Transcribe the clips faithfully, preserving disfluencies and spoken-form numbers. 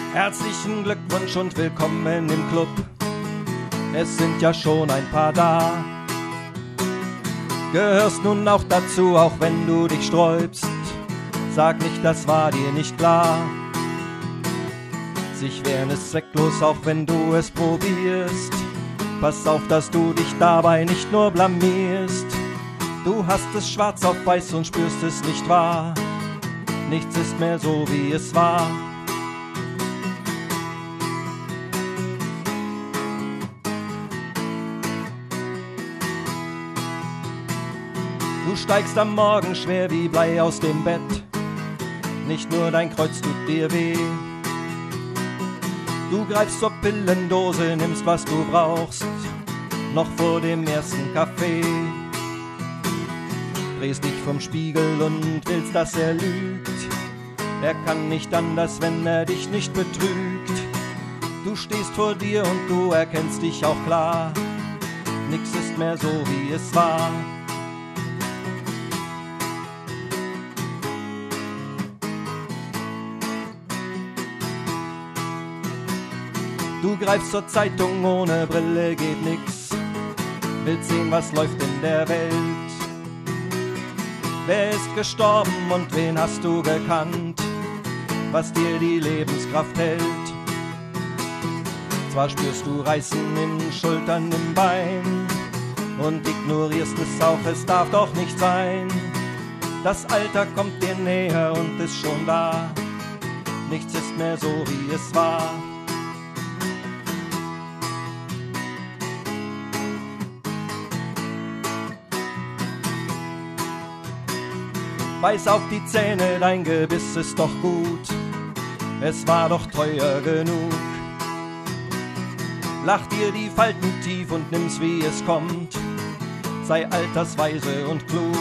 Herzlichen Glückwunsch und willkommen im Club. Es sind ja schon ein paar da. Gehörst nun auch dazu, auch wenn du dich sträubst. Sag nicht, das war dir nicht klar. Sich wehren ist zwecklos, auch wenn du es probierst. Pass auf, dass du dich dabei nicht nur blamierst. Du hast es schwarz auf weiß und spürst es nicht wahr. Nichts ist mehr so, wie es war. Du steigst am Morgen schwer wie Blei aus dem Bett. Nicht nur dein Kreuz tut dir weh. Du greifst zur Pillendose, nimmst was du brauchst, noch vor dem ersten Kaffee. Drehst dich vom Spiegel und willst, dass er lügt. Er kann nicht anders, wenn er dich nicht betrügt. Du stehst vor dir und du erkennst dich auch klar. Nix ist mehr so, wie es war. Du greifst zur Zeitung, ohne Brille geht nix. Willst sehen, was läuft in der Welt. Wer ist gestorben und wen hast du gekannt, was dir die Lebenskraft hält. Zwar spürst du Reißen in Schultern, im Bein und ignorierst es auch, es darf doch nicht sein. Das Alter kommt dir näher und ist schon da. Nichts ist mehr so, wie es war. Beiß auf die Zähne, dein Gebiss ist doch gut. Es war doch teuer genug. Lach dir die Falten tief und nimm's, wie es kommt. Sei altersweise und klug.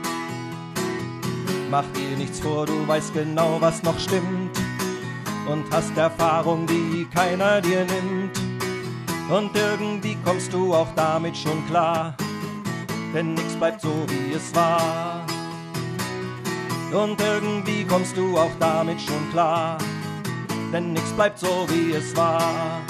Mach dir nichts vor, du weißt genau, was noch stimmt. Und hast Erfahrung, die keiner dir nimmt. Und irgendwie kommst du auch damit schon klar. Denn nix bleibt so, wie es war. Und irgendwie kommst du auch damit schon klar, denn nix bleibt so, wie es war.